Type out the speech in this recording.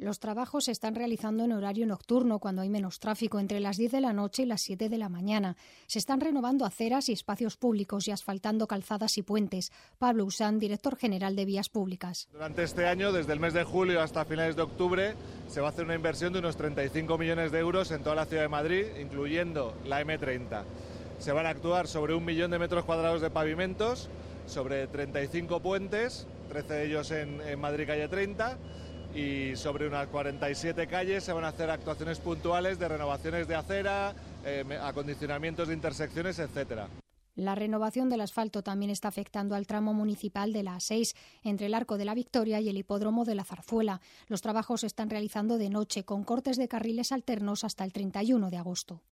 Los trabajos se están realizando en horario nocturno, cuando hay menos tráfico, entre las 10 de la noche y las 7 de la mañana. Se están renovando aceras y espacios públicos y asfaltando calzadas y puentes. Pablo Usán, director general de Vías Públicas. Durante este año, desde el mes de julio hasta finales de octubre, se va a hacer una inversión de unos 35 millones de euros en toda la ciudad de Madrid, incluyendo la M30. Se van a actuar sobre 1 millón de metros cuadrados de pavimentos, sobre 35 puentes, 13 de ellos en Madrid calle 30, y sobre unas 47 calles se van a hacer actuaciones puntuales de renovaciones de acera, acondicionamientos de intersecciones, etcétera. La renovación del asfalto también está afectando al tramo municipal de la A6, entre el Arco de la Victoria y el Hipódromo de la Zarzuela. Los trabajos se están realizando de noche, con cortes de carriles alternos hasta el 31 de agosto.